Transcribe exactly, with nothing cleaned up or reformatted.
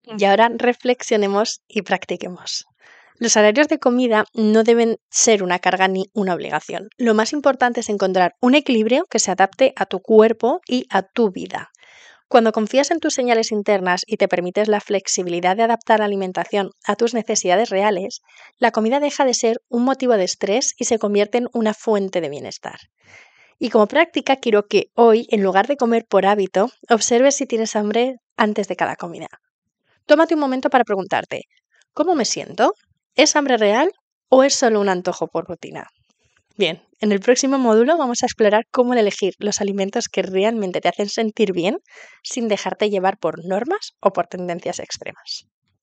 Y ahora reflexionemos y practiquemos. Los horarios de comida no deben ser una carga ni una obligación. Lo más importante es encontrar un equilibrio que se adapte a tu cuerpo y a tu vida. Cuando confías en tus señales internas y te permites la flexibilidad de adaptar la alimentación a tus necesidades reales, la comida deja de ser un motivo de estrés y se convierte en una fuente de bienestar. Y como práctica quiero que hoy, en lugar de comer por hábito, observes si tienes hambre antes de cada comida. Tómate un momento para preguntarte, ¿cómo me siento? ¿Es hambre real o es solo un antojo por rutina? Bien, en el próximo módulo vamos a explorar cómo elegir los alimentos que realmente te hacen sentir bien sin dejarte llevar por normas o por tendencias extremas.